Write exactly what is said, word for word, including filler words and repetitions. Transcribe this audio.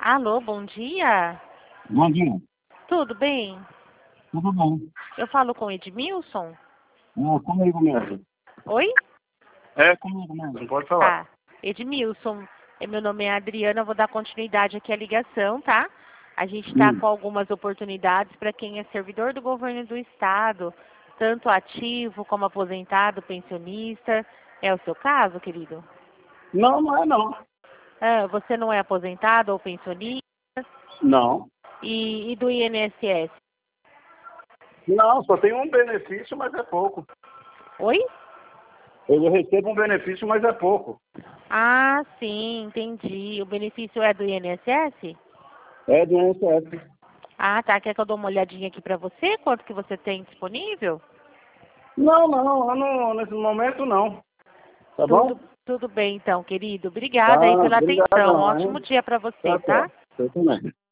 Alô, bom dia. Bom dia. Tudo bem? Tudo bem. Eu falo com Edmilson? É comigo mesmo. Oi? É comigo mesmo, pode falar. Tá. Edmilson, eh, meu nome é Adriana, eu vou dar continuidade aqui à ligação, tá? A gente está Hum. com algumas oportunidades para quem é servidor do governo do estado, tanto ativo como aposentado, pensionista. É o seu caso, querido? Não, não é não. Ah, você não é aposentado ou pensionista? Não. E, e do I N S S? Não, só tem um benefício, mas é pouco. Oi? Eu recebo um benefício, mas é pouco. Ah, sim, entendi. O benefício é do I N S S? É do I N S S. Ah, tá. Quer que eu dou uma olhadinha aqui pra você? Quanto que você tem disponível? Não, não, eu não, nesse momento não. Tá Tudo, bom? tudo bem, então, querido. Tá, Obrigada aí pela atenção. obrigadão, Ótimo hein? dia pra você, Tá tá? certo. Você também.